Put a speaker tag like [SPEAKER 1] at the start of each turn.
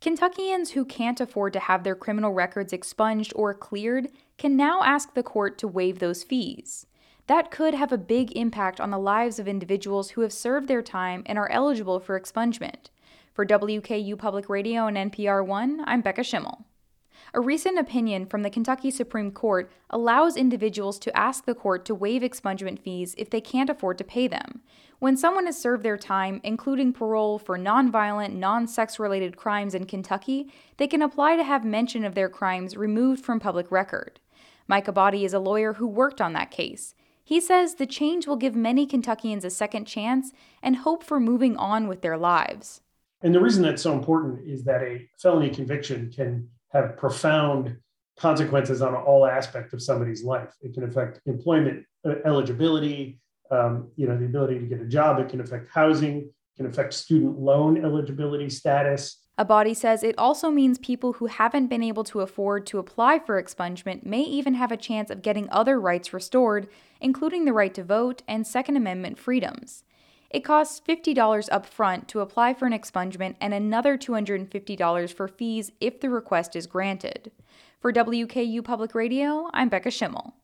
[SPEAKER 1] Kentuckians who can't afford to have their criminal records expunged or cleared can now ask the court to waive those fees. That could have a big impact on the lives of individuals who have served their time and are eligible for expungement. For WKU Public Radio and NPR One, I'm Becca Schimmel. A recent opinion from the Kentucky Supreme Court allows individuals to ask the court to waive expungement fees if they can't afford to pay them. When someone has served their time, including parole for nonviolent, non-sex related crimes in Kentucky, they can apply to have mention of their crimes removed from public record. Mike Abadi is a lawyer who worked on that case. He says the change will give many Kentuckians a second chance and hope for moving on with their lives.
[SPEAKER 2] And the reason that's so important is that a felony conviction can have profound consequences on all aspects of somebody's life. It can affect employment eligibility, the ability to get a job. It can affect housing. It can affect student loan eligibility status.
[SPEAKER 1] Abadi says it also means people who haven't been able to afford to apply for expungement may even have a chance of getting other rights restored, including the right to vote and Second Amendment freedoms. It costs $50 up front to apply for an expungement and another $250 for fees if the request is granted. For WKU Public Radio, I'm Becca Schimmel.